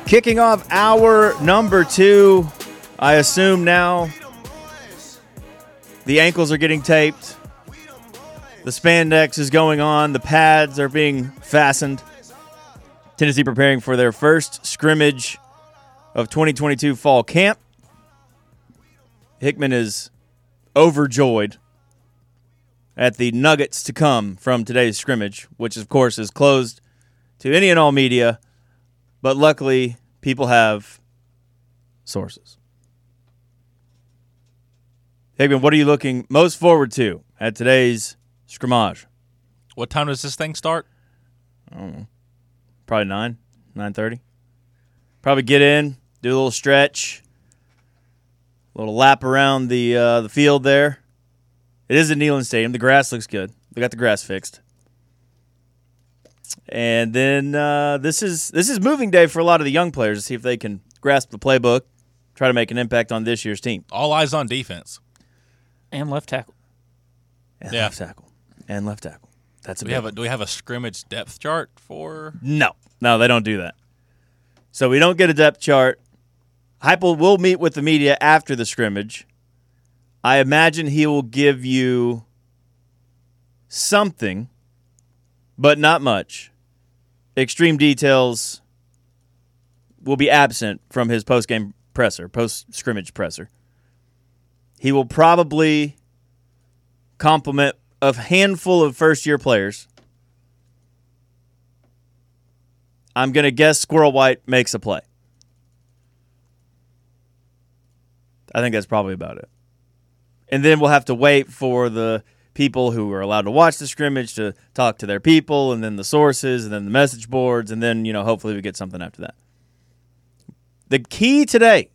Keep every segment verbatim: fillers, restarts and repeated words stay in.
Kicking off hour number two, I assume now the ankles are getting taped. The spandex is going on. The pads are being fastened. Tennessee preparing for their first scrimmage of twenty twenty-two fall camp. Hickman is overjoyed at the nuggets to come from today's scrimmage, which, of course, is closed to any and all media. But luckily, people have sources. Hickman, what are you looking most forward to at today's scrimmage? What time does this thing start? I don't know. Probably nine, nine thirty. Probably get in, do a little stretch, a little lap around the uh, the field there. It is at Neyland Stadium. The grass looks good. They got the grass fixed. And then uh, this is this is moving day for a lot of the young players to see if they can grasp the playbook, try to make an impact on this year's team. All eyes on defense. And left tackle. And Yeah. left tackle. And left tackle. That's a Do we big have a one. do we have a scrimmage depth chart for? No. No, they don't do that. So we don't get a depth chart. Heupel will meet with the media after the scrimmage. I imagine he will give you something, but not much. Extreme details will be absent from his post-game presser, post-scrimmage presser. He will probably compliment a handful of first-year players. I'm going to guess Squirrel White makes a play. I think that's probably about it. And then we'll have to wait for the people who are allowed to watch the scrimmage to talk to their people, and then the sources, and then the message boards, and then, you know, hopefully we get something after that. The key today,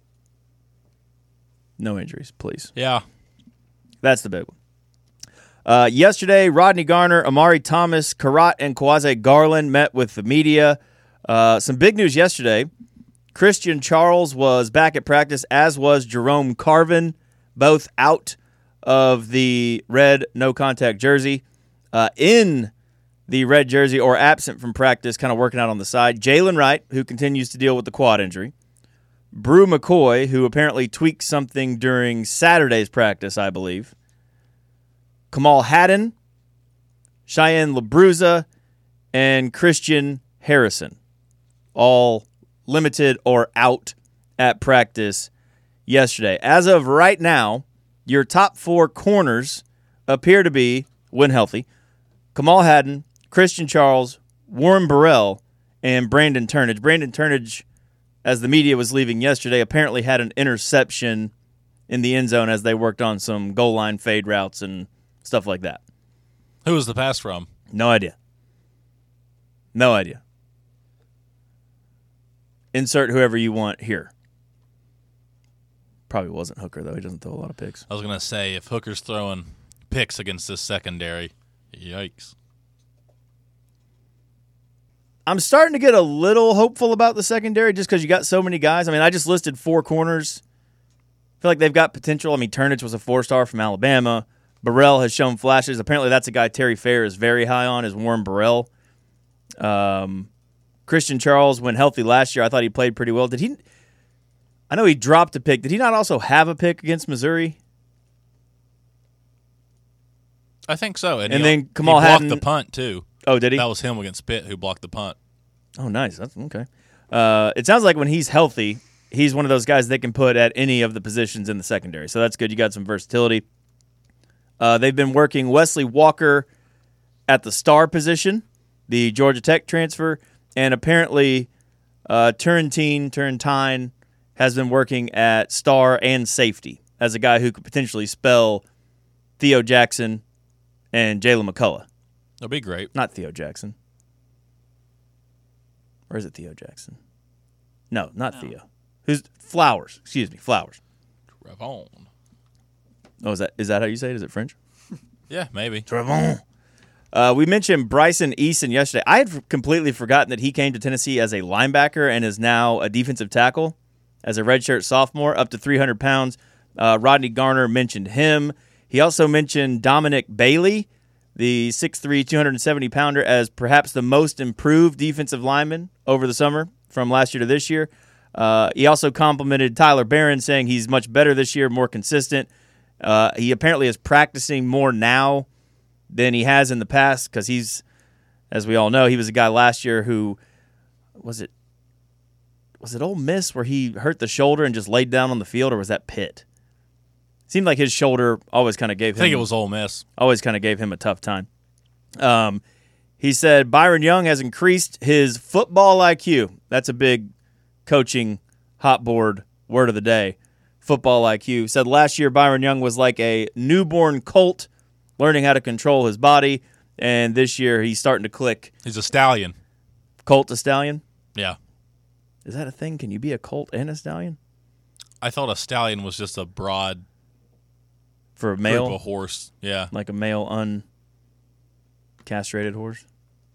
no injuries, please. Yeah. That's the big one. Uh, yesterday, Rodney Garner, Amari Thomas, Karat, and Kawase Garland met with the media. Uh, some big news yesterday. Christian Charles was back at practice, as was Jerome Carvin, both out of the red no-contact jersey. Uh, in the red jersey, or absent from practice, kind of working out on the side, Jalen Wright, who continues to deal with the quad injury. Brew McCoy, who apparently tweaked something during Saturday's practice, I believe. Kamal Haddon, Cheyenne LaBruza, and Christian Harrison, all limited or out at practice yesterday. As of right now, your top four corners appear to be, when healthy, Kamal Haddon, Christian Charles, Warren Burrell, and Brandon Turnage. Brandon Turnage, as the media was leaving yesterday, apparently had an interception in the end zone as they worked on some goal line fade routes and stuff like that. Who was the pass from? No idea. No idea. Insert whoever you want here. Probably wasn't Hooker, though. He doesn't throw a lot of picks. I was going to say, if Hooker's throwing picks against this secondary, yikes. I'm starting to get a little hopeful about the secondary just because you got so many guys. I mean, I just listed four corners. I feel like they've got potential. I mean, Turnage was a four-star from Alabama. Burrell has shown flashes. Apparently, that's a guy Terry Fair is very high on, is Warren Burrell. Um, Christian Charles, when healthy last year, I thought he played pretty well. Did he? I know he dropped a pick. Did he not also have a pick against Missouri? I think so. And, And he, then Kamal he blocked Haddon- the punt, too. Oh, did he? That was him against Pitt who blocked the punt. Oh, nice. That's okay. Uh, it sounds like when he's healthy, he's one of those guys they can put at any of the positions in the secondary. So that's good. You got some versatility. Uh, they've been working Wesley Walker at the star position, the Georgia Tech transfer, and apparently uh, Turrentine, Turrentine has been working at star and safety as a guy who could potentially spell Theo Jackson and Jalen McCullough. That'd be great. Not Theo Jackson. Or is it Theo Jackson? No, not no. Theo. Who's Flowers? Excuse me, Flowers. Trevon. Oh, is that is that how you say it? Is it French? Yeah, maybe. Trevon. Uh, we mentioned Bryson Eason yesterday. I had completely forgotten that he came to Tennessee as a linebacker and is now a defensive tackle as a redshirt sophomore, up to three hundred pounds. Uh, Rodney Garner mentioned him. He also mentioned Dominic Bailey, the six three, two hundred seventy pounder, as perhaps the most improved defensive lineman over the summer from last year to this year. Uh, he also complimented Tyler Barron, saying he's much better this year, more consistent. Uh, he apparently is practicing more now than he has in the past because he's, as we all know, he was a guy last year who, was it, was it Ole Miss where he hurt the shoulder and just laid down on the field, or was that Pitt? Seemed like his shoulder always kind of gave him. I think it was Ole Miss. Always kind of gave him a tough time. Um, he said Byron Young has increased his football I Q. That's a big coaching hot board word of the day. Football I Q. Said last year Byron Young was like a newborn colt learning how to control his body, and this year he's starting to click. He's a stallion. Colt to stallion? Yeah. Is that a thing? Can you be a colt and a stallion? I thought a stallion was just a broad For a male? group of horse. Yeah. Like a male uncastrated horse?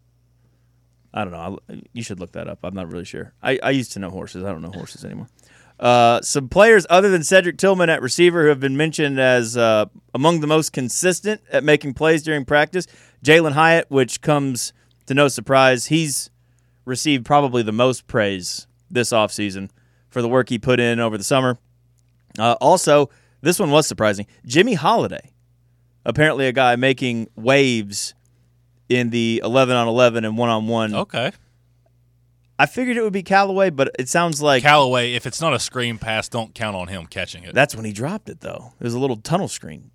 I don't know. I, you should look that up. I'm not really sure. I, I used to know horses. I don't know horses anymore. Uh, some players other than Cedric Tillman at receiver who have been mentioned as uh, among the most consistent at making plays during practice. Jalen Hyatt, which comes to no surprise, he's received probably the most praise this offseason for the work he put in over the summer. Uh, also, this one was surprising. Jimmy Holiday, apparently a guy making waves in the eleven on eleven and one on one. Okay. I figured it would be Callaway, but it sounds like Callaway, if it's not a screen pass, don't count on him catching it. That's when he dropped it, though. It was a little tunnel screen.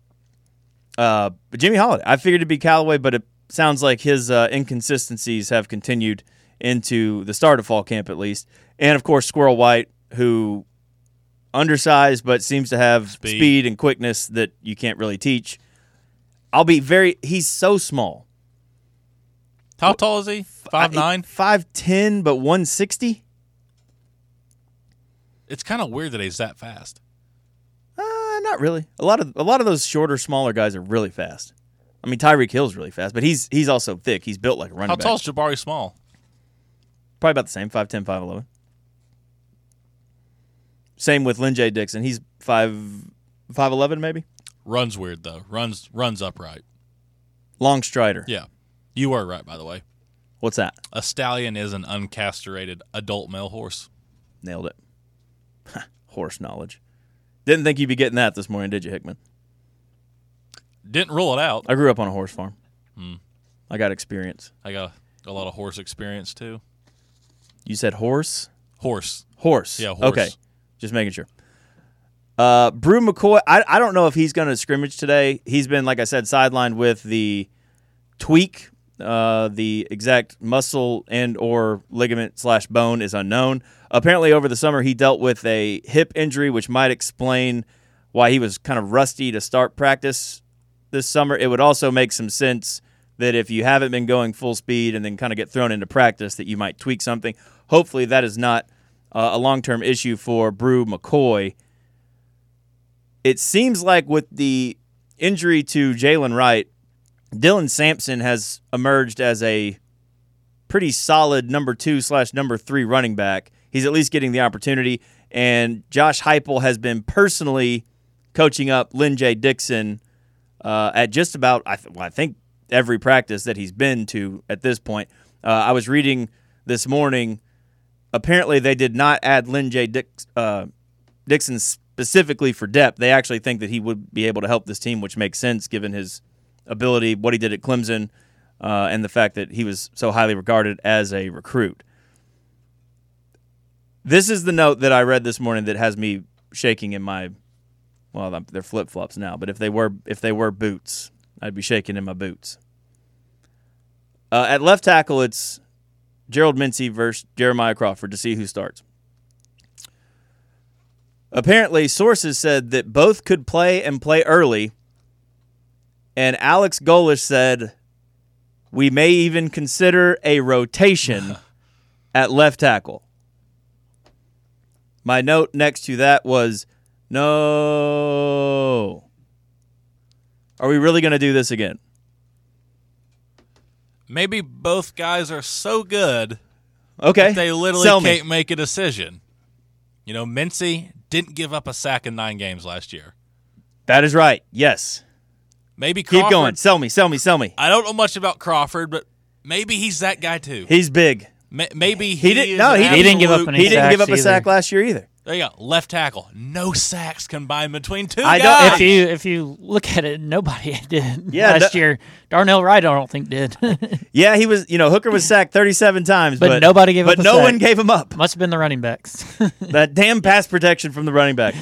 Uh, but Jimmy Holiday, I figured it'd be Callaway, but it sounds like his uh, inconsistencies have continued into the start of fall camp at least. And, of course, Squirrel White, who undersized but seems to have Speed. speed and quickness that you can't really teach. I'll be very – he's so small. How tall is he? five nine? five ten, but one sixty? It's kind of weird that he's that fast. Uh, not really. A lot of a lot of those shorter, smaller guys are really fast. I mean, Tyreek Hill's really fast, but he's he's also thick. He's built like a running How back. tall is Jabari Small? Probably about the same, five ten, five eleven. Same with Lynn J. Dixon. He's five eleven maybe. Runs weird, though. Runs runs upright. Long strider. Yeah. You were right, by the way. What's that? A stallion is an uncastrated adult male horse. Nailed it. Horse knowledge. Didn't think you'd be getting that this morning, did you, Hickman? Didn't rule it out. I grew up on a horse farm. Hmm. I got experience. I got a lot of horse experience, too. You said horse? Horse. Horse. Yeah, horse. Okay, just making sure. Uh, Brew McCoy, I, I don't know if he's going to scrimmage today. He's been, like I said, sidelined with the tweak. Uh, the exact muscle and or ligament slash bone is unknown. Apparently over the summer he dealt with a hip injury, which might explain why he was kind of rusty to start practice this summer. It would also make some sense that if you haven't been going full speed and then kind of get thrown into practice that you might tweak something. Hopefully that is not uh, a long-term issue for Brew McCoy. It seems like with the injury to Jalen Wright, Dylan Sampson has emerged as a pretty solid number two slash number three running back. He's at least getting the opportunity. And Josh Heupel has been personally coaching up Lynn J. Dixon uh, at just about, I, th- well, I think, every practice that he's been to at this point. Uh, I was reading this morning, apparently they did not add Lynn J. Dix, uh, Dixon specifically for depth. They actually think that he would be able to help this team, which makes sense given his ability, what he did at Clemson, uh, and the fact that he was so highly regarded as a recruit. This is the note that I read this morning that has me shaking in my, well, they're flip-flops now, but if they were if they were boots, I'd be shaking in my boots. Uh, at left tackle, it's Gerald Mincey versus Jeremiah Crawford to see who starts. Apparently, sources said that both could play and play early, and Alex Golish said, we may even consider a rotation at left tackle. My note next to that was, no. Are we really going to do this again? Maybe both guys are so good Okay. that they literally Sell me. can't make a decision. You know, Mincy didn't give up a sack in nine games last year. That is right. Yes. Maybe Crawford. Keep going. Sell me, sell me, sell me. I don't know much about Crawford, but maybe he's that guy too. He's big. Ma- Maybe he, He didn't- is no, an he He didn't give up absolute- any He didn't give up sacks a sack either. last year either. There you go. Left tackle. No sacks combined between two I don't- guys. If you if you look at it, nobody did Yeah, last no- year. Darnell Wright, I don't think did. Yeah, he was. You know, Hooker was sacked thirty-seven times, But but, nobody gave but up a no sack. one gave him up. Must have been the running backs. That damn pass protection from the running back.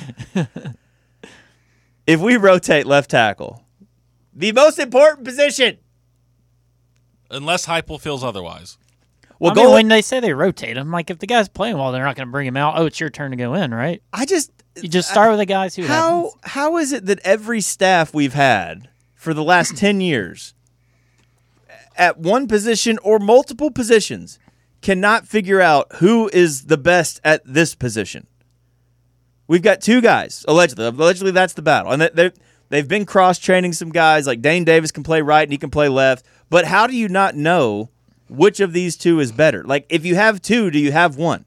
If we rotate left tackle, the most important position. Unless Heupel feels otherwise. Well, I mean, goal. when they say they rotate him, like if the guy's playing well, they're not going to bring him out. Oh, it's your turn to go in, right? I just You just start with the guys who how happens. how is it that every staff we've had for the last ten years at one position or multiple positions cannot figure out who is the best at this position? We've got two guys, allegedly. Allegedly, that's the battle. And they- they've, they've been cross-training some guys. Like Dane Davis can play right and he can play left. But how do you not know which of these two is better? Like, if you have two, do you have one?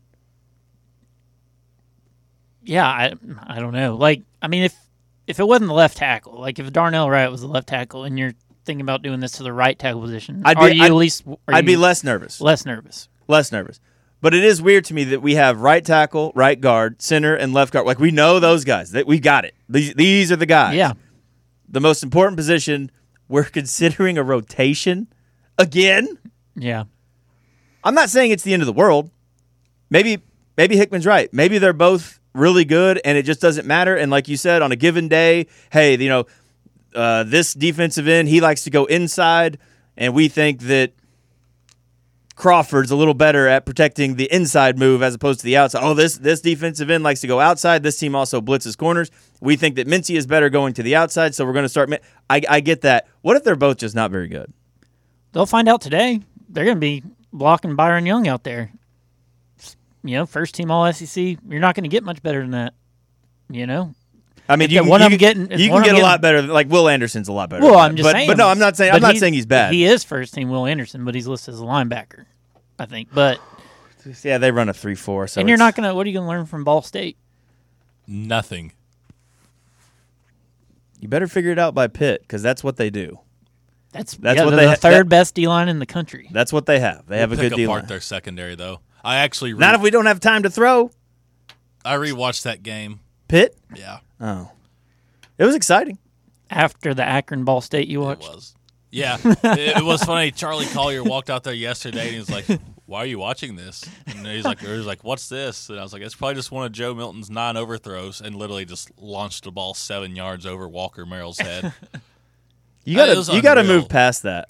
Yeah, I I don't know. Like, I mean, if if it wasn't the left tackle, like if Darnell Wright was the left tackle, and you're thinking about doing this to the right tackle position, I'd be- are you I'd- at least are I'd be you less nervous. less nervous? Less nervous. But it is weird to me that we have right tackle, right guard, center, and left guard. Like, we know those guys. That we got it. These, these are the guys. Yeah, The most important position, we're considering a rotation again. yeah. I'm not saying it's the end of the world. Maybe maybe Hickman's right. Maybe they're both really good, and it just doesn't matter. And like you said, on a given day, hey, you know, uh, this defensive end, he likes to go inside, and we think that Crawford's a little better at protecting the inside move as opposed to the outside. Oh, this this defensive end likes to go outside. This team also blitzes corners. We think that Mincy is better going to the outside, so we're going to start. I, I get that. What if they're both just not very good? They'll find out today. They're going to be blocking Byron Young out there. You know, first team All S E C. You're not going to get much better than that. You know. I mean, If you can, one you of 'em can- getting- if you one can of 'em get a lot getting- better. Like Will Anderson's a lot better. Well, than I'm that. just but, saying. But no, I'm not saying. I'm but not he's- saying he's bad. He is first team Will Anderson, but he's listed as a linebacker, I think. But Yeah, they run a three four. So and you're it's- not going to. What are you going to learn from Ball State? Nothing. You better figure it out by Pitt because that's what they do. That's That's yeah, what they're they the ha- third that- best D line in the country. That's what they have. They have We'll a pick good deal. apart their secondary, though. I actually re- Not if we don't have time to throw. I rewatched that game. Pitt. Yeah, Oh, it was exciting. After the Akron Ball State you it watched, was. Yeah, it, it was funny. Charlie Collier walked out there yesterday and he was like, "Why are you watching this?" And he's like, he was like, "What's this?" And I was like, "It's probably just one of Joe Milton's nine overthrows," and literally just launched the ball seven yards over Walker Merrill's head. You That gotta is you gotta unreal. move past that.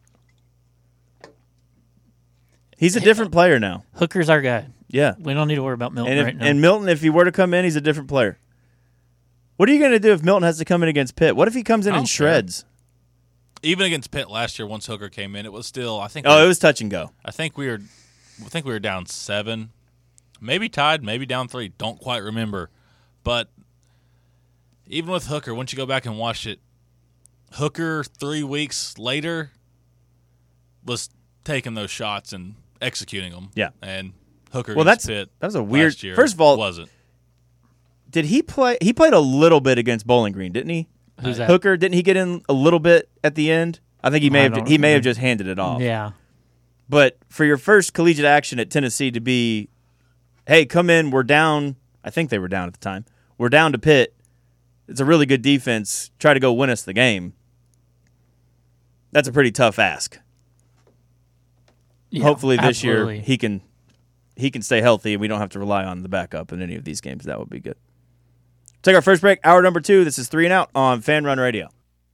He's a different player now. Hooker's our guy. Yeah, We don't need to worry about Milton and if, right now. and Milton, if he were to come in, he's a different player. What are you gonna do if Milton has to come in against Pitt? What if he comes in I and don't care. shreds? Even against Pitt last year, once Hooker came in, it was still. I think. Oh, we, it was touch and go. I think we were. I think we were down seven, maybe tied, maybe down three. Don't quite remember, but even with Hooker, once you go back and watch it, Hooker three weeks later was taking those shots and executing them. Yeah. and Hooker. Well, against that's- Pitt that was a weird- last year first of all- wasn't. Did he play? He played a little bit against Bowling Green, didn't he? Who's that? Hooker, didn't he get in a little bit at the end? I think he may I have. don't He may have remember. just handed it off. Yeah. But for your first collegiate action at Tennessee to be, hey, come in, we're down. I think they were down at the time. We're down to Pitt. It's a really good defense. Try to go win us the game. That's a pretty tough ask. Yeah, Hopefully this absolutely. year he can he can stay healthy and we don't have to rely on the backup in any of these games. That would be good. Take our first break. Hour number two. This is Three and Out on Fan Run Radio.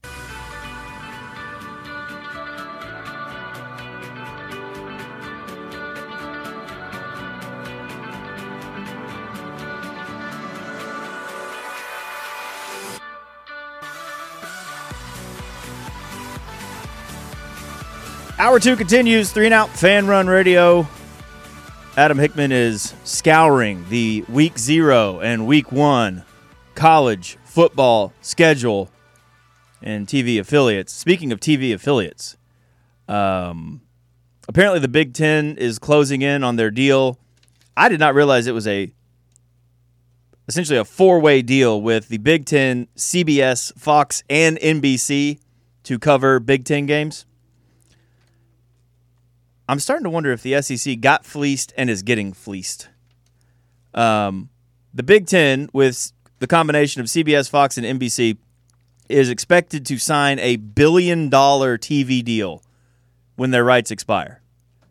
Hour two continues. Three and Out Fan Run Radio. Adam Hickman is scouring the week zero and week one college football schedule and T V affiliates. Speaking of T V affiliates, um, apparently the Big Ten is closing in on their deal. I did not realize it was a essentially a four-way deal with the Big Ten, C B S, Fox, and N B C to cover Big Ten games. I'm starting to wonder if the S E C got fleeced and is getting fleeced. Um, the Big Ten, with the combination of C B S, Fox, and N B C, is expected to sign a billion-dollar T V deal when their rights expire.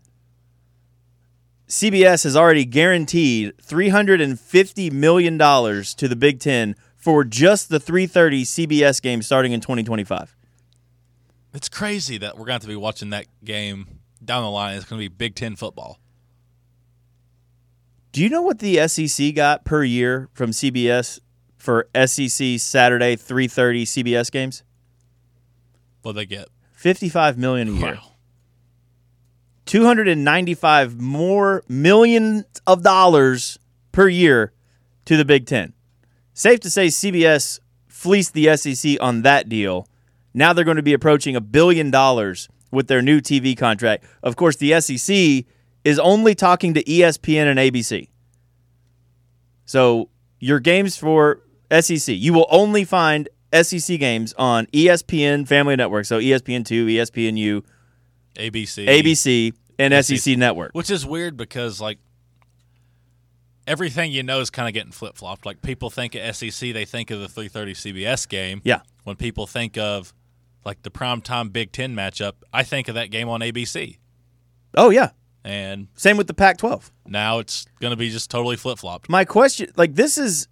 C B S has already guaranteed three hundred fifty million dollars to the Big Ten for just the three thirty C B S game starting in twenty twenty-five. It's crazy that we're going to have to be watching that game down the line. It's going to be Big Ten football. Do you know what the S E C got per year from C B S for S E C Saturday three thirty C B S games? What they get? fifty-five million dollars a year. Wow. two hundred ninety-five more millions of dollars per year to the Big Ten. Safe to say C B S fleeced the S E C on that deal. Now they're going to be approaching a billion dollars with their new T V contract. Of course, the S E C is only talking to E S P N and A B C. So your games for S E C, you will only find S E C games on E S P N Family Network. So E S P N two, E S P N U, A B C, A B C, and S E C Network. Which is weird because, like, everything you know is kind of getting flip-flopped. Like, people think of S E C, they think of the three thirty C B S game. Yeah. When people think of, like, the primetime Big Ten matchup, I think of that game on A B C. Oh, yeah. And Same with the Pac twelve. now it's going to be just totally flip-flopped. My question, like, this is...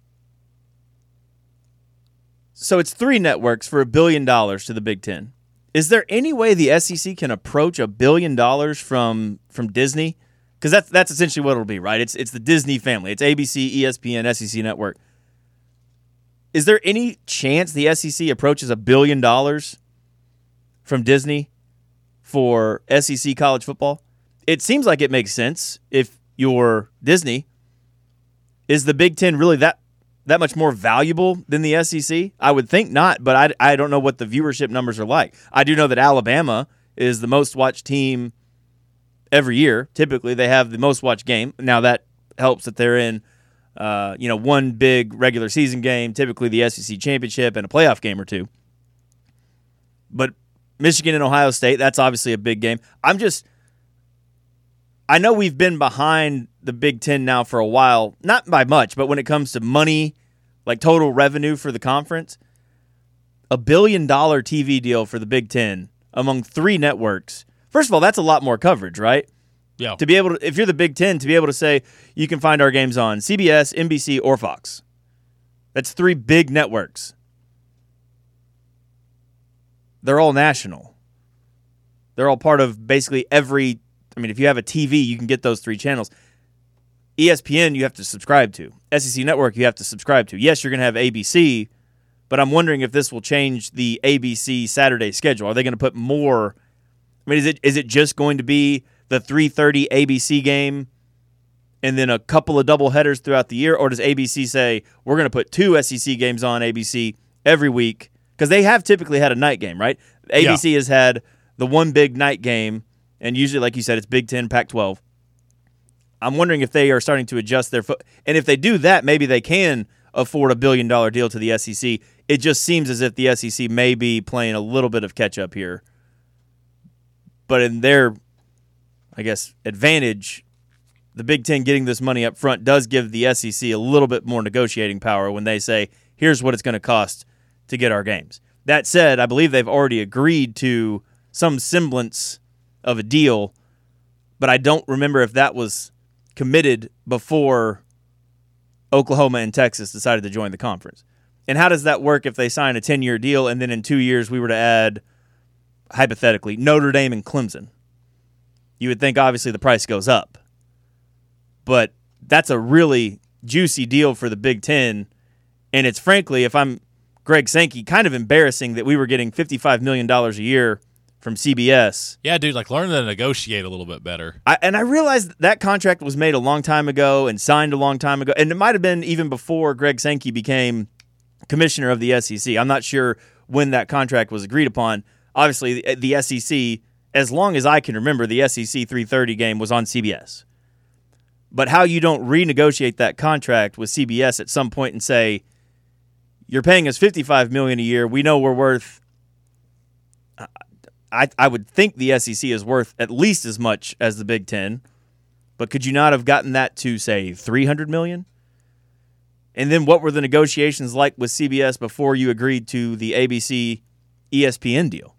So it's three networks for a billion dollars to the Big Ten. Is there any way the S E C can approach a billion dollars from from Disney? Because that's that's essentially what it'll be, right? It's it's the Disney family. It's A B C, E S P N, S E C Network. Is there any chance the S E C approaches a billion dollars from Disney for S E C college football? It seems like it makes sense if you're Disney. Is the Big Ten really that that much more valuable than the S E C? I would think not, but I, I don't know what the viewership numbers are like. I do know that Alabama is the most watched team every year. Typically, they have the most watched game. Now, that helps that they're in uh, you know, one big regular season game, typically the S E C championship and a playoff game or two. But Michigan and Ohio State, that's obviously a big game. I'm just... I know we've been behind the Big Ten now for a while, not by much, but when it comes to money, like total revenue for the conference, a billion dollar T V deal for the Big Ten among three networks. First of all, that's a lot more coverage, right? Yeah. To be able to, if you're the Big Ten, to be able to say you can find our games on C B S, N B C, or Fox. That's three big networks. They're all national. They're all part of basically every. I mean, if you have a T V, you can get those three channels. E S P N, you have to subscribe to. S E C Network, you have to subscribe to. Yes, you're going to have A B C, but I'm wondering if this will change the A B C Saturday schedule. Are they going to put more? I mean, is it is it just going to be the three thirty A B C game and then a couple of double headers throughout the year? Or does A B C say, we're going to put two S E C games on A B C every week? Because they have typically had a night game, right? A B C yeah. has had the one big night game. And usually, like you said, it's Big Ten, Pac twelve. I'm wondering if they are starting to adjust their foot. And if they do that, maybe they can afford a billion-dollar deal to the S E C. It just seems as if the S E C may be playing a little bit of catch-up here. But in their, I guess, advantage, the Big Ten getting this money up front does give the S E C a little bit more negotiating power when they say, here's what it's going to cost to get our games. That said, I believe they've already agreed to some semblance of a deal, but I don't remember if that was committed before Oklahoma and Texas decided to join the conference. And how does that work if they sign a ten-year deal and then in two years we were to add, hypothetically, Notre Dame and Clemson? You would think, obviously, the price goes up. But that's a really juicy deal for the Big Ten, and it's frankly, if I'm Greg Sankey, kind of embarrassing that we were getting fifty-five million dollars a year from C B S. Yeah, dude, like learn to negotiate a little bit better. I, and I realized that contract was made a long time ago and signed a long time ago. And it might have been even before Greg Sankey became commissioner of the S E C. I'm not sure when that contract was agreed upon. Obviously, the, the S E C, as long as I can remember, the S E C three thirty game was on C B S. But how you don't renegotiate that contract with C B S at some point and say, you're paying us fifty-five million dollars a year. We know we're worth I, I would think the S E C is worth at least as much as the Big Ten, but could you not have gotten that to, say, three hundred million dollars? And then what were the negotiations like with C B S before you agreed to the A B C E S P N deal?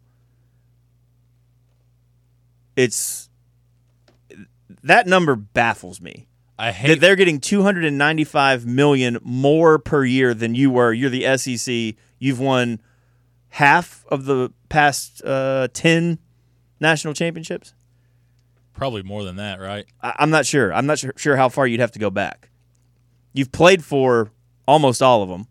It's that number baffles me. I hate That they're getting two hundred ninety-five million dollars more per year than you were. You're the S E C. You've won half of the past uh, ten national championships. probably more than that, right? I, I'm not sure. I'm not sure, sure how far you'd have to go back. You've played for almost all of them,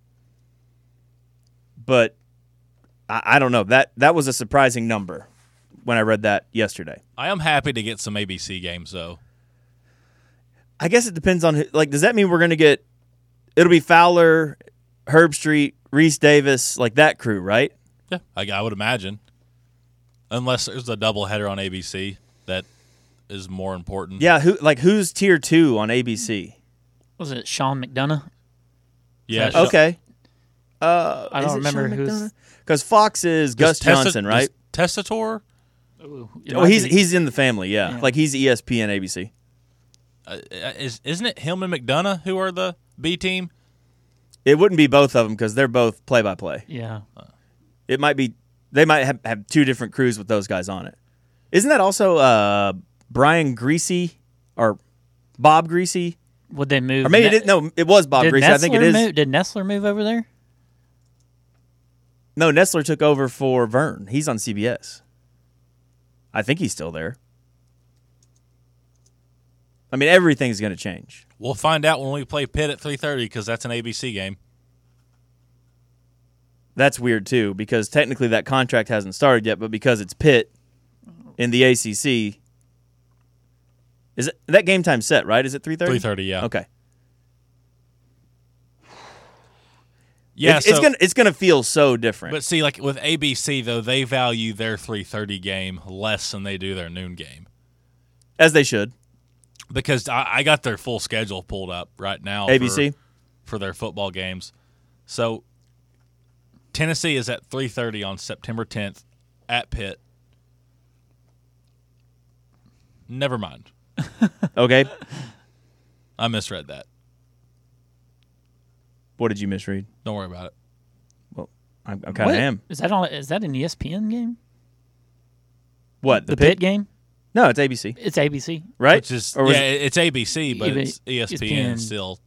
but I, I don't know. That that was a surprising number when I read that yesterday. I am happy to get some A B C games, though. I guess it depends on who. Like, does that mean we're going to get? It'll be Fowler, Herb Street, Reese Davis, like that crew, right? Yeah, I, I would imagine. Unless there's a doubleheader on A B C that is more important. Yeah, who like who's tier two on A B C? Was it Sean McDonough? Yeah. That- Okay. Uh, I don't remember who's- because Fox is Gus Does Testa- Johnson, right? does Testator? Ooh, it Well, might he's be- he's in the family, yeah. Yeah. Like he's E S P N, A B C. Uh, is isn't it him and McDonough who are the B team? It wouldn't be both of them because they're both play by play. yeah. It might be they might have, have two different crews with those guys on it. Isn't that also uh, Brian Greasy or Bob Greasy? Would they move? Or maybe Ne- it, no, it was Bob did Greasy. Nestler I think it is. Move, did Nestler move over there? No, Nestler took over for Vern. He's on C B S. I think he's still there. I mean, everything's going to change. We'll find out when we play Pitt at three thirty because that's an A B C game. That's weird, too, because technically that contract hasn't started yet, but because it's Pitt in the A C C, is it, that game time set, right? Is it three thirty? three thirty, yeah. Okay. Yeah, It- so, it's gonna it's gonna feel so different. but see, like with A B C though, they value their three thirty game less than they do their noon game as they should. because I, I got their full schedule pulled up right now. A B C? for, for their football games. So Tennessee is at three thirty on September tenth at Pitt. Never mind, Okay. I misread that. What did you misread? Don't worry about it. Well, I, I kind of What? am. Is that on? Is that an E S P N game? What The, Pitt game? No, it's A B C, It's A B C. right? Which is Or was yeah, it- it's A B C, but Yeah, but it's E S P N, E S P N. still.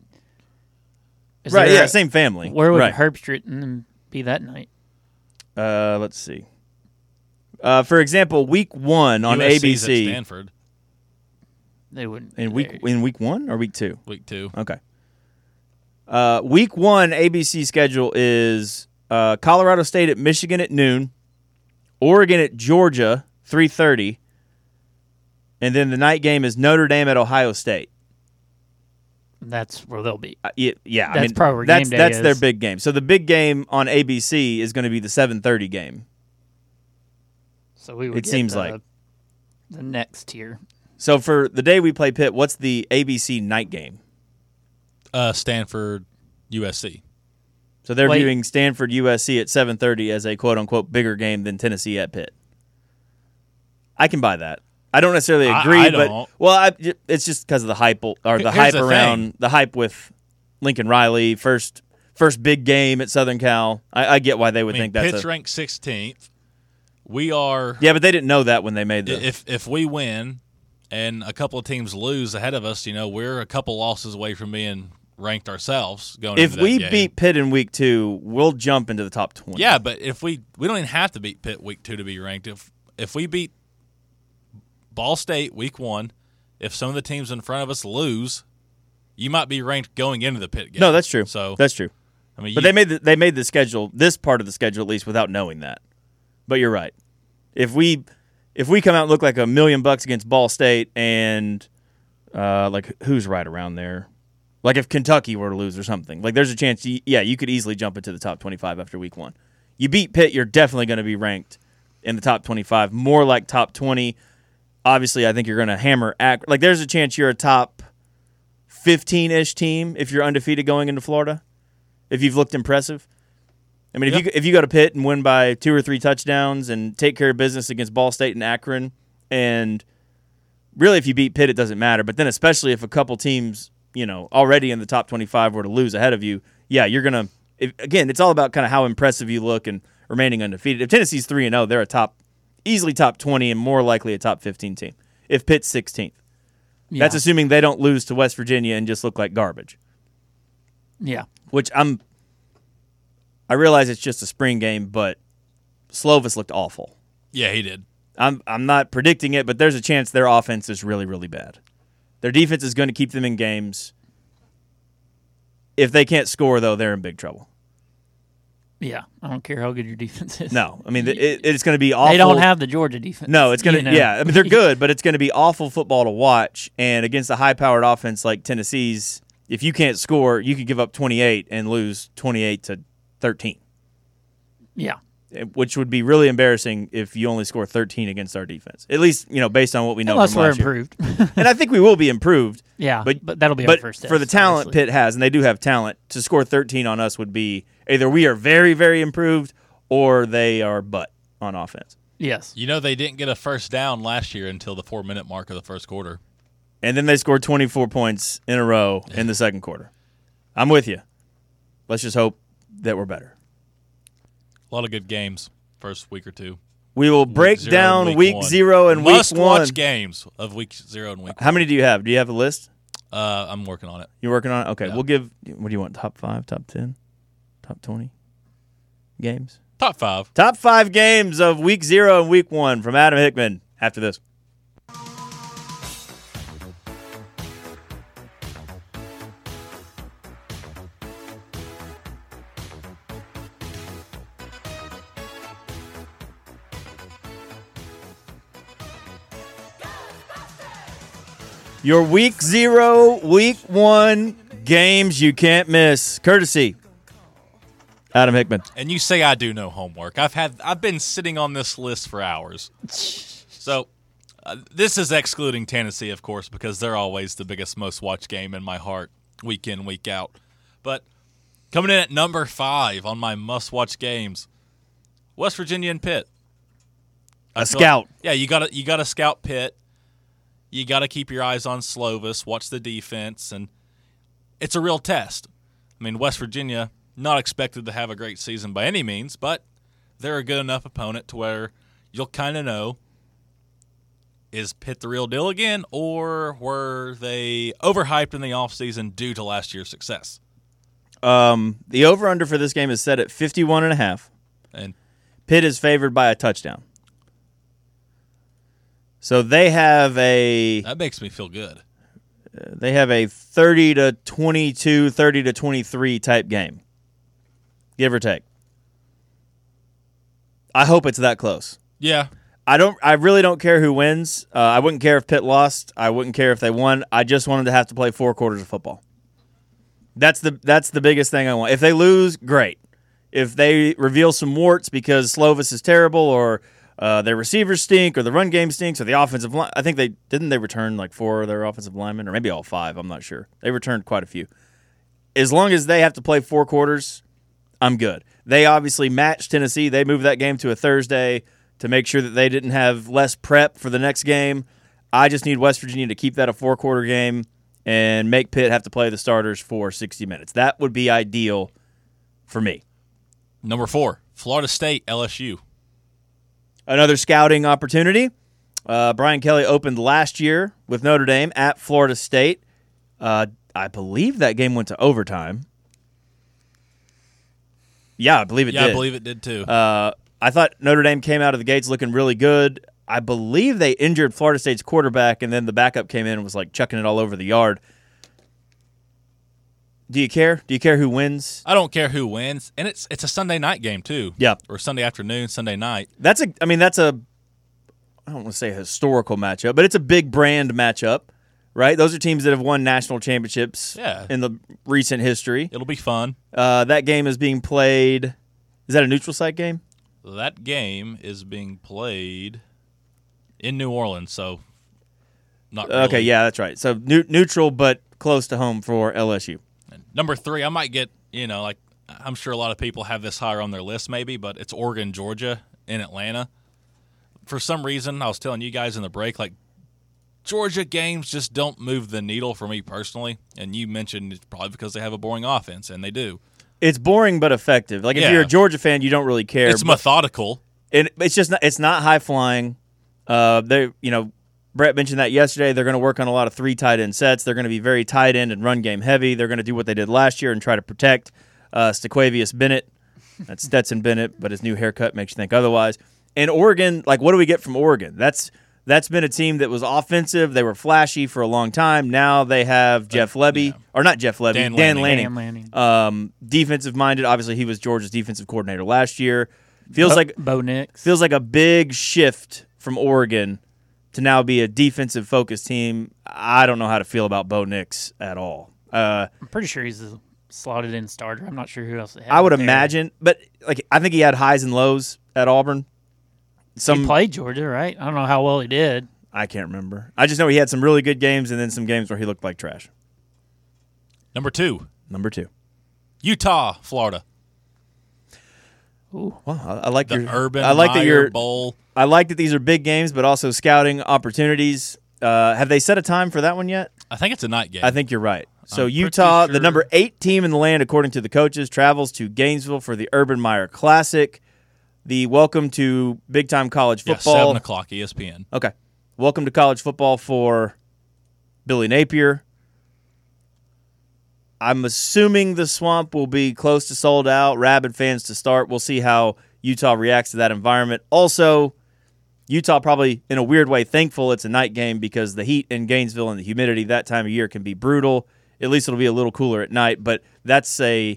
Is right. there Yeah, a- same family. Where would right. Herb Street and them be that night? Uh, let's see. Uh, for example, week one on U S C's A B at C Stanford They wouldn't. in week there. in week one or week two. week two. Okay. Uh, week one A B C schedule is uh, Colorado State at Michigan at noon, Oregon at Georgia three thirty, and then the night game is Notre Dame at Ohio State. That's where they'll be. Uh, yeah, yeah, I That's mean probably where that's game day that's their is. big game. So the big game on A B C is going to be the seven thirty game. So we would. It get seems the, like. the next tier. So for the day we play Pitt, what's the A B C night game? Uh, Stanford, U S C. So they're Wait. viewing Stanford U S C at seven thirty as a quote unquote bigger game than Tennessee at Pitt. I can buy that. I don't necessarily I- agree, I but don't. well, I, it's just because of the hype or the Here's hype the around thing. the hype with Lincoln Riley first first big game at Southern Cal. I, I get why they I would mean, think that's Pitt's a, ranked sixteenth. We are. yeah, but they didn't know that when they made the. If if we win, and a couple of teams lose ahead of us, you know, we're a couple losses away from being ranked ourselves going. If into that we game. beat Pitt in week two, we'll jump into the top twenty. yeah, but if we we don't even have to beat Pitt week two to be ranked. If if we beat Ball State week one, if some of the teams in front of us lose, you might be ranked going into the Pitt game. No, that's true. So That's true. I mean, But you, they made the, they made the schedule, this part of the schedule at least, without knowing that. But you're right. If we if we come out and look like a million bucks against Ball State and uh, like who's right around there, like if Kentucky were to lose or something, like there's a chance. You, yeah, you could easily jump into the top twenty-five after week one. You beat Pitt, you're definitely going to be ranked in the top twenty-five, more like top twenty. Obviously, I think you're going to hammer Ak- like there's a chance you're a top fifteen-ish team if you're undefeated going into Florida. If you've looked impressive. I mean, if Yep. you if you go to Pitt and win by two or three touchdowns and take care of business against Ball State and Akron, and really if you beat Pitt, it doesn't matter. But then especially if a couple teams, you know, already in the top twenty-five were to lose ahead of you, yeah, you're gonna. If, again, it's all about kind of how impressive you look and remaining undefeated. If Tennessee's three and zero, they're a top, easily top twenty and more likely a top fifteen team. If Pitt's sixteenth, Yeah. that's assuming they don't lose to West Virginia and just look like garbage. yeah. Which I'm. I realize it's just a spring game, but Slovis looked awful. Yeah, he did. I'm I'm not predicting it, but there's a chance their offense is really, really bad. Their defense is going to keep them in games. If they can't score, though, they're in big trouble. Yeah. I don't care how good your defense is. No, I mean it, it's going to be awful. They don't have the Georgia defense. No, it's going you to know. yeah. I mean they're good, but it's going to be awful football to watch. And against a high-powered offense like Tennessee's, if you can't score, you could give up twenty-eight and lose twenty-eight to thirteen. Yeah. Which would be really embarrassing if you only score thirteen against our defense. At least, you know, based on what we know Unless from we're last year. improved. And I think we will be improved. yeah. But- But, that'll be But our first for the test, talent obviously. Pitt has, and they do have talent, to score thirteen on us would be either we are very, very improved or they are butt on offense. Yes. You know, they didn't get a first down last year until the four-minute mark of the first quarter. And then they scored twenty-four points in a row in the second quarter. I'm with you. Let's just hope that we're better. A lot of good games first week or two. We will break zero down and week, week one. zero and week Must one. watch games of week zero and week How many do you have? Do you have a list? one. Uh, I'm working on it. You're working on it? Okay, Yeah. we'll give, what do you want, top five, top ten, top twenty games? Top five. Top five games of week zero and week one from Adam Hickman after this. Your week zero, week one games you can't miss. Courtesy Adam Hickman. And you say I do no homework. I've had I've been sitting on this list for hours. So uh, this is excluding Tennessee, of course, because they're always the biggest, most watched game in my heart, week in, week out. But coming in at number five on my must-watch games, West Virginia and Pitt. I A feel scout. like- yeah, you got to you got to scout Pitt. You got to keep your eyes on Slovis, watch the defense, and it's a real test. I mean, West Virginia, not expected to have a great season by any means, but they're a good enough opponent to where you'll kind of know, is Pitt the real deal again, or were they overhyped in the offseason due to last year's success? Um, the over-under for this game is set at fifty-one and a half. And Pitt is favored by a touchdown. So they have a that makes me feel good. they have a thirty to twenty-two, thirty to twenty-three type game. Give or take. I hope it's that close. Yeah. I don't I really don't care who wins. Uh, I wouldn't care if Pitt lost. I wouldn't care if they won. I just want them to have to play four quarters of football. That's the that's the biggest thing I want. If they lose, great. If they reveal some warts because Slovis is terrible, or uh, their receivers stink, or the run game stinks, or the offensive line, I think they didn't they return like four of their offensive linemen, or maybe all five. I'm not sure. They returned quite a few. As long as they have to play four quarters, I'm good. They obviously matched Tennessee. They moved that game to a Thursday to make sure that they didn't have less prep for the next game. I just need West Virginia to keep that a four-quarter game and make Pitt have to play the starters for sixty minutes. That would be ideal for me. Number four, Florida State, L S U. Another scouting opportunity. Uh, Brian Kelly opened last year with Notre Dame at Florida State. Uh, I believe that game went to overtime. Yeah, I believe it Yeah, did. I believe it did too. Uh, I thought Notre Dame came out of the gates looking really good. I believe they injured Florida State's quarterback, and then the backup came in and was like chucking it all over the yard. Do you care? Do you care who wins? I don't care who wins, and it's it's a Sunday night game too. Yeah. Or Sunday afternoon, Sunday night. That's a. I mean, that's a. I don't want to say a historical matchup, but it's a big brand matchup, right? Those are teams that have won national championships Yeah. in the recent history. It'll be fun. Uh, that game is being played. Is that a neutral site game? That game is being played in New Orleans, so not really. Okay, yeah, that's right. So new, neutral, but close to home for L S U. And number three, I might get, you know, like I'm sure a lot of people have this higher on their list maybe, but it's Oregon, Georgia in Atlanta. For some reason, I was telling you guys in the break, like, Georgia games just don't move the needle for me personally. And you mentioned it's probably because they have a boring offense, and they do. It's boring but effective. Like, if Yeah. you're a Georgia fan, you don't really care. It's but- methodical. And it's just not, it's not high flying. Uh, they, you know, Brett mentioned that yesterday. They're going to work on a lot of three tight end sets. They're going to be very tight end and run game heavy. They're going to do what they did last year and try to protect uh, Stequavius Bennett. That's Stetson Bennett, but his new haircut makes you think otherwise. And Oregon, like, what do we get from Oregon? That's that's been a team that was offensive. They were flashy for a long time. Now they have Jeff Lebby, yeah. or not Jeff Lebby, Dan Dan, Lanning. Lanning. Dan Lanning. Um, defensive minded. Obviously, he was Georgia's defensive coordinator last year. Feels Bo, like Bo Nix. feels like a big shift from Oregon to now be a defensive focused team. I don't know how to feel about Bo Nix at all. Uh, I'm pretty sure he's a slotted in starter. I'm not sure who else they have. I would there. imagine, but like I think he had highs and lows at Auburn. Some he played Georgia, right? I don't know how well he did. I can't remember. I just know he had some really good games and then some games where he looked like trash. Number two, Number two. Utah, Florida. Ooh. Well, I, I like The your Urban I like that Meyer you're. Bowl. I like that these are big games, but also scouting opportunities. Uh, have they set a time for that one yet? I think it's a night game. I think you're right. So I'm pretty Utah, the sure- number eight team in the land, according to the coaches, travels to Gainesville for the Urban Meyer Classic. The welcome to big time college yeah, football. seven o'clock E S P N. Okay, welcome to college football for Billy Napier. I'm assuming the Swamp will be close to sold out. Rabid fans to start. We'll see how Utah reacts to that environment. Also, Utah probably, in a weird way, thankful it's a night game because the heat in Gainesville and the humidity that time of year can be brutal. At least it'll be a little cooler at night, but that's a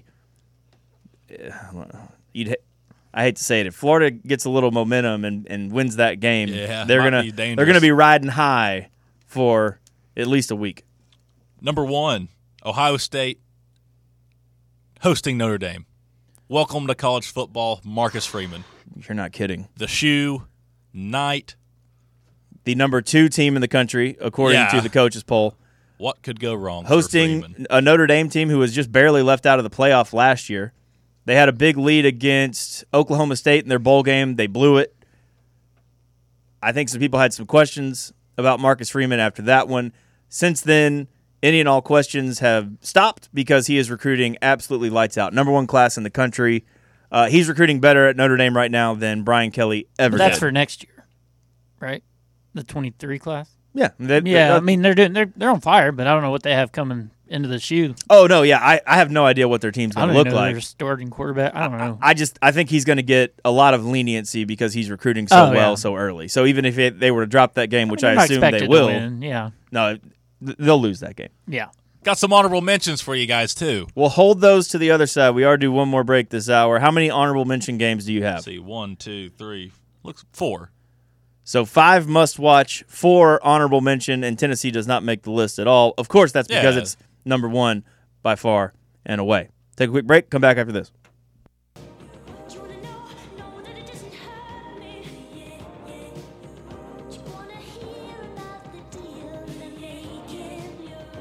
you'd. I hate to say it. If Florida gets a little momentum and, and wins that game, Yeah, they're might gonna be dangerous. they're gonna be riding high for at least a week. Number one, Ohio State hosting Notre Dame. Welcome to college football, Marcus Freeman. You're not kidding. The shoe, Knight. The number two team in the country, according Yeah. to the coaches poll, What could go wrong? for hosting Freeman? a Notre Dame team who was just barely left out of the playoff last year. They had a big lead against Oklahoma State in their bowl game. They blew it. I think some people had some questions about Marcus Freeman after that one. Since then, any and all questions have stopped because he is recruiting absolutely lights out. Number one class in the country. Uh, he's recruiting better at Notre Dame right now than Brian Kelly ever But that's did. for next year, right? The twenty-three class. yeah. They- Yeah, they- I mean they're doing they're they're on fire, but I don't know what they have coming into the shoe. oh, no, yeah. I, I have no idea what their team's I going don't to even look know like. their starting quarterback. I don't know. I just I think he's going to get a lot of leniency because he's recruiting so Oh, well yeah. so early. So even if it, they were to drop that game, which I I, mean, they're not assume they expected to will, win. Yeah, no, th- they'll lose that game. yeah. Got some honorable mentions for you guys, too. We'll hold those to the other side. We are due one more break this hour. How many honorable mention games do you have? Let's see, one, two, three, looks four. So five must watch, four honorable mention, and Tennessee does not make the list at all. Of course, that's because Yeah. it's number one by far and away. Take a quick break. Come back after this. Do you wanna know, know that it doesn't hurt me? Yeah, yeah. Do you wanna hear about the deal they're making?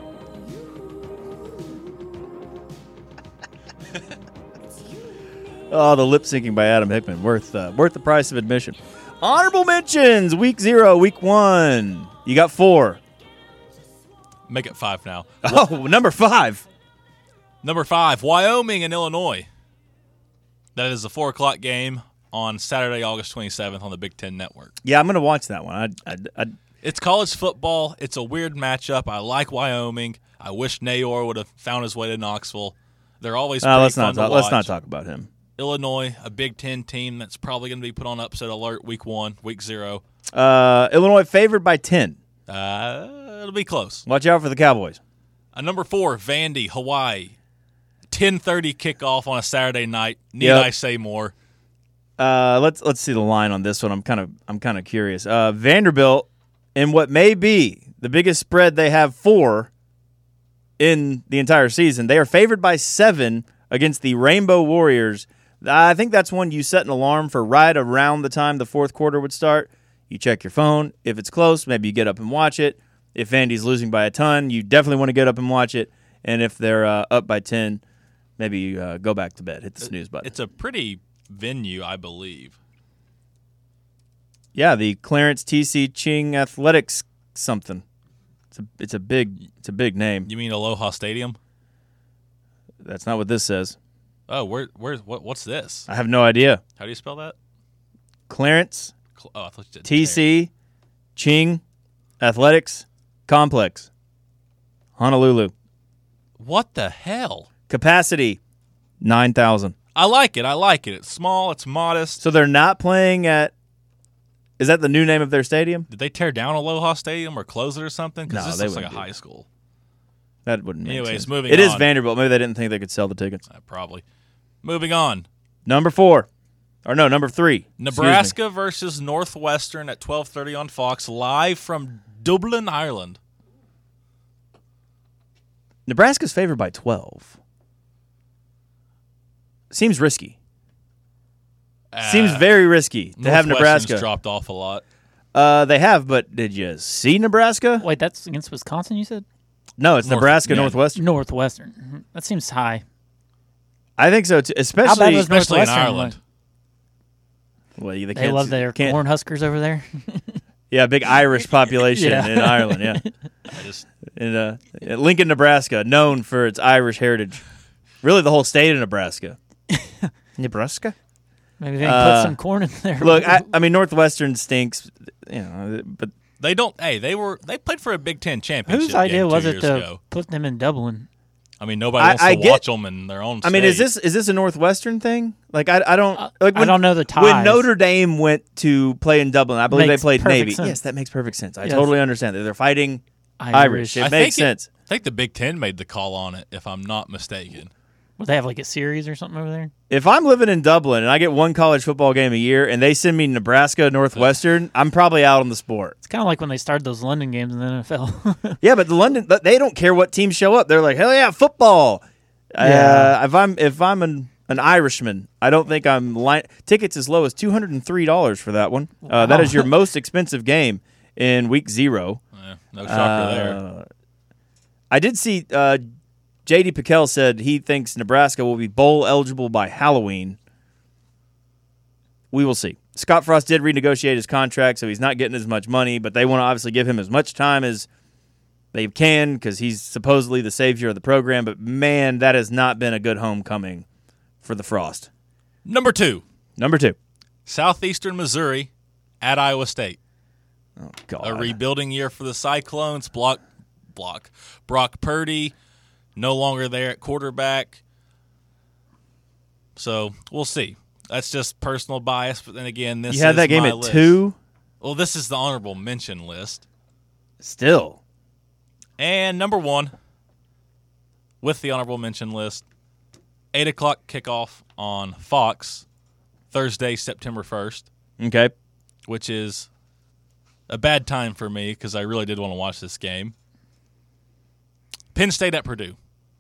You. Oh, the lip syncing by Adam Hickman, worth uh, worth the price of admission. Honorable mentions, week zero, week one. You got four. Make it five now. Oh, number five. Number five, Wyoming and Illinois. That is a four o'clock game on Saturday, August twenty-seventh on the Big Ten Network. Yeah, I'm going to watch that one. I, I, I, It's college football. It's a weird matchup. I like Wyoming. I wish Nayor would have found his way to Knoxville. They're always uh, pretty let's fun not to talk, watch. let's not talk about him. Illinois, a Big Ten team that's probably going to be put on upset alert week one, week zero. Uh, Illinois favored by ten. Uh, it'll be close. Watch out for the Cowboys. Uh, number four, Vandy, Hawaii. ten thirty kickoff on a Saturday night. Need Yep. I say more? Uh, let's let's see the line on this one. I'm kind of I'm kind of curious. Uh, Vanderbilt, in what may be the biggest spread they have for in the entire season, they are favored by seven against the Rainbow Warriors. I think that's one you set an alarm for right around the time the fourth quarter would start. You check your phone. If it's close, maybe you get up and watch it. If Vandy's losing by a ton, you definitely want to get up and watch it. And if they're uh, up by ten, maybe uh, go back to bed. Hit the snooze button. It's a pretty venue, I believe. Yeah, the Clarence T C Ching Athletics something. It's a it's a big it's a big name. You mean Aloha Stadium? That's not what this says. Oh, where where's what what's this? I have no idea. How do you spell that? Clarence Cl- Oh, I thought you said T C Ching Athletics Complex, Honolulu. What the hell? Capacity nine thousand. I like it. I like it. It's small. It's modest. So they're not playing at. Is that the new name of their stadium? Did they tear down Aloha Stadium or close it or something? Because No, this they looks like a wouldn't do high that. school. That wouldn't make Anyways, sense. moving It is on. Vanderbilt. Maybe they didn't think they could sell the tickets. Uh, probably. Moving on. Number four. Or no, number three. Excuse me. Nebraska versus Northwestern at twelve thirty on Fox, live from Dublin, Ireland. Nebraska's favored by twelve. Seems risky. Seems Uh, very risky to have Northwestern's Nebraska. dropped off a lot. Uh, they have, but did you see Nebraska? Wait, that's against Wisconsin, you said? No, it's North- Nebraska yeah. Northwestern. Northwestern. Mhm. That seems high. I think so too. How bad Especially, was Especially in Northwestern Ireland. well, they, They can't- love their can't- Cornhuskers over there. Yeah, big Irish population Yeah. in Ireland. Yeah, I just in uh, Lincoln, Nebraska, known for its Irish heritage. Really, the whole state of Nebraska. Nebraska. Maybe they can Uh, put some corn in there. Look, I, I mean, Northwestern stinks, you know, but they don't. Hey, they were they played for a Big Ten championship. whose idea game was two it years to ago. put them in Dublin? I mean, nobody I- wants I to get- watch them in their own. I mean, is state. this is this a Northwestern thing? Like, I, I don't Uh, like. I When, don't know the When ties. Notre Dame went to play in Dublin, I believe Makes they played perfect Navy. sense. Yes, that makes perfect sense. I Yes. totally understand that they're fighting Irish. It I makes think it- sense. I think the Big Ten made the call on it, if I'm not mistaken. Would they have like a series or something over there? If I'm living in Dublin and I get one college football game a year and they send me Nebraska Northwestern, I'm probably out on the sport. It's kind of like when they started those London games in the N F L. Yeah, but the London, but they don't care what teams show up. They're like, hell yeah, football. Yeah. Uh, if I'm if I'm an, an Irishman, I don't think I'm line tickets as low as two hundred and three dollars for that one. Uh, that Wow. is your most expensive game in week zero. Eh, no shocker there. Uh, I did see uh, J D Pickell said he thinks Nebraska will be bowl eligible by Halloween. We will see. Scott Frost did renegotiate his contract, so he's not getting as much money, but they want to obviously give him as much time as they can because he's supposedly the savior of the program. But, man, that has not been a good homecoming for the Frost. Number two, Number two. Southeastern Missouri at Iowa State. Oh, God. A rebuilding year for the Cyclones. Block, block. Brock Purdy, no longer there at quarterback. So we'll see. That's just personal bias. But then again, this you had is that game my at list. two? Well, this is the honorable mention list. Still. And number one, with the honorable mention list, eight o'clock kickoff on Fox, Thursday, September first, Okay. which is a bad time for me because I really did want to watch this game. Penn State at Purdue.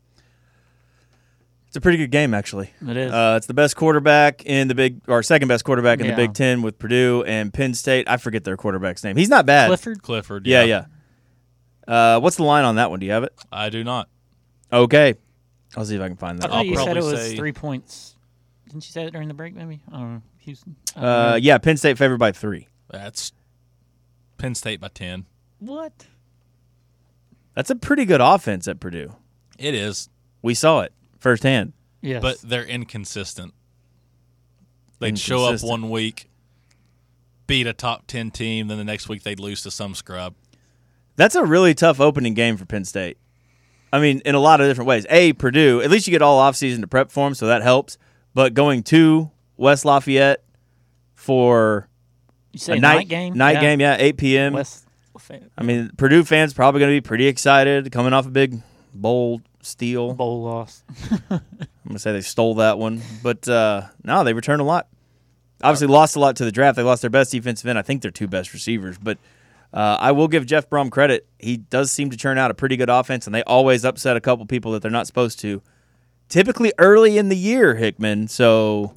It's a pretty good game, actually. It is. Uh, it's the best quarterback in the Big, or second best quarterback in Yeah. the Big Ten with Purdue and Penn State. I forget their quarterback's name. He's not bad. Clifford? Clifford. Yeah, yeah. Uh, what's the line on that one? Do you have it? I do not. Okay. I'll see if I can find I that. thought I'll you said it probably was say- three points. Didn't you say it during the break, maybe? I don't know. Houston. I don't Uh, know. yeah, Penn State favored by three. That's Penn State by ten. What? That's a pretty good offense at Purdue. It is, We saw it firsthand. Yes. but they're inconsistent. They'd show up Inconsistent. one week, beat a top ten team, then the next week they'd lose to some scrub. That's a really tough opening game for Penn State. I mean, in a lot of different ways. A, Purdue, at least you get all offseason to prep for them, so that helps. But going to West Lafayette for you say a night, night, game? night Yeah. game, yeah, eight p.m. West Lafayette. I mean, Purdue fans probably going to be pretty excited coming off a big bowl steal. Bowl loss. I'm going to say they stole that one. But uh, no, they returned a lot. Obviously lost a lot to the draft. They lost their best defensive end. I think their two best receivers. But uh, I will give Jeff Brom credit. He does seem to churn out a pretty good offense, and they always upset a couple people that they're not supposed to. Typically early in the year, Hickman. So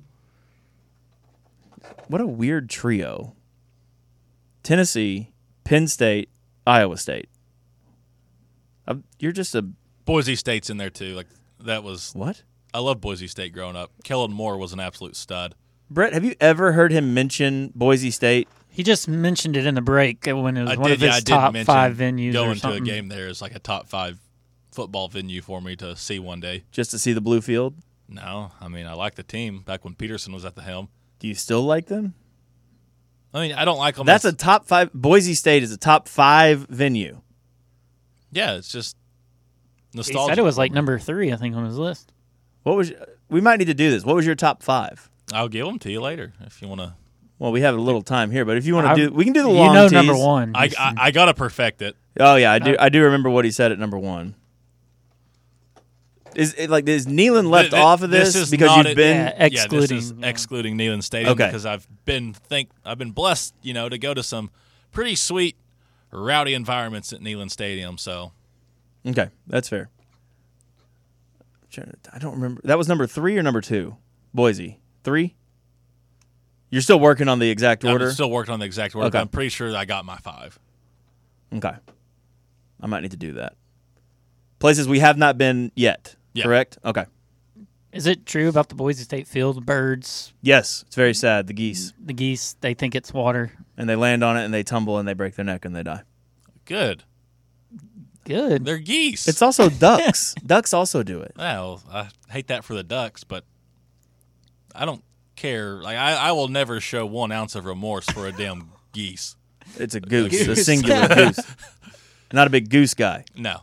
what a weird trio. Tennessee, Penn State, Iowa State. Uh, you're just a Boise State's in there too. Like that was what? I love Boise State growing up. Kellen Moore was an absolute stud. Brett, have you ever heard him mention Boise State? He just mentioned it in the break when it was I one did, of his yeah, I did top mention five venues. going or to a something. game there is like a top five football venue for me to see one day. Just to see the blue field? No, I mean I like the team back when Peterson was at the helm. Do you still like them? I mean I don't like them. That's a top five. Boise State is a top five venue. yeah. It's just He nostalgia. said it was for like me. number three, I think, on his list. What was? We might need to do this. What was your top five? I'll give them to you later if you want to. Well, we have a little time here, but if you want to I- do, we can do the you long know tease. number one. I, I I gotta perfect it. Oh yeah, I do. Uh, I do remember what he said at number one. Is it like is Neyland left Th- th- off of this, this is because not you've a- been? Yeah, yeah, this excluding. is yeah. excluding Neyland Stadium Okay. because I've been think I've been blessed, you know, to go to some pretty sweet, rowdy environments at Neyland Stadium. So Okay, that's fair. I don't remember. That was number three or number two? Boise three. You're still working on the exact order. I'm still working on the exact order. Okay. But I'm pretty sure that I got my five. Okay, I might need to do that. Places we have not been yet. Yeah. Correct. Okay. Is it true about the Boise State field? The birds, Yes, it's very sad. The geese, the geese, they think it's water. and they land on it and they tumble and they break their neck and they die. Good. Good. They're geese. It's also ducks. Ducks also do it. Well, I hate that for the Ducks, but I don't care. Like I, I will never show one ounce of remorse for a damn geese. It's a goose, a goose. singular goose. Not a big goose guy. No.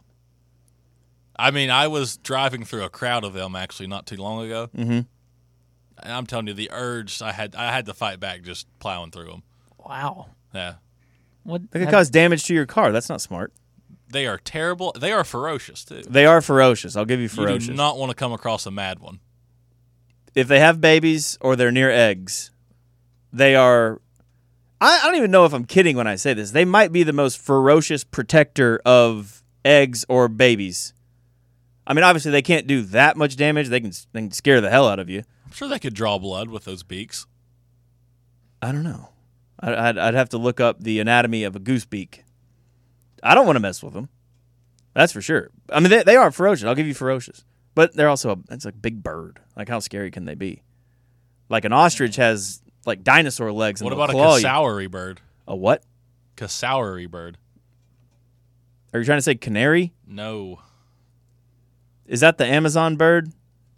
I mean, I was driving through a crowd of them actually not too long ago, Mm-hmm. and I'm telling you, the urge I had, I had to fight back, just plowing through them. Wow. Yeah, What? They could cause damage to your car. That's not smart. they are terrible. They are ferocious too. They are ferocious. I'll give you ferocious. You do not want to come across a mad one. If they have babies or they're near eggs, they are. I, I don't even know if I'm kidding when I say this. They might be the most ferocious protector of eggs or babies. I mean, obviously they can't do that much damage. They can they can scare the hell out of you. I'm sure they could draw blood with those beaks. I don't know. I, I'd, I'd have to look up the anatomy of a goose beak. I don't want to mess with them. That's for sure. I mean, they, they are ferocious. I'll give you ferocious. But they're also a, it's a big bird. Like, how scary can they be? Like, an ostrich has, like, dinosaur legs. And What they'll about a claw you. cassowary bird? A what? Cassowary bird? Are you trying to say canary? No. Is that the Amazon bird?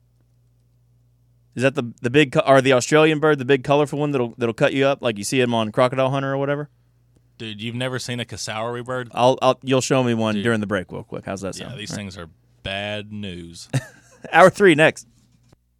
Is that the the big co- or the Australian bird, the big colorful one that'll that'll cut you up like you see him on Crocodile Hunter or whatever? Dude, you've never seen a cassowary bird? I'll, I'll you'll show me one Dude. during the break real quick. How's that Yeah, sound? these All right. things are bad news. Hour three next.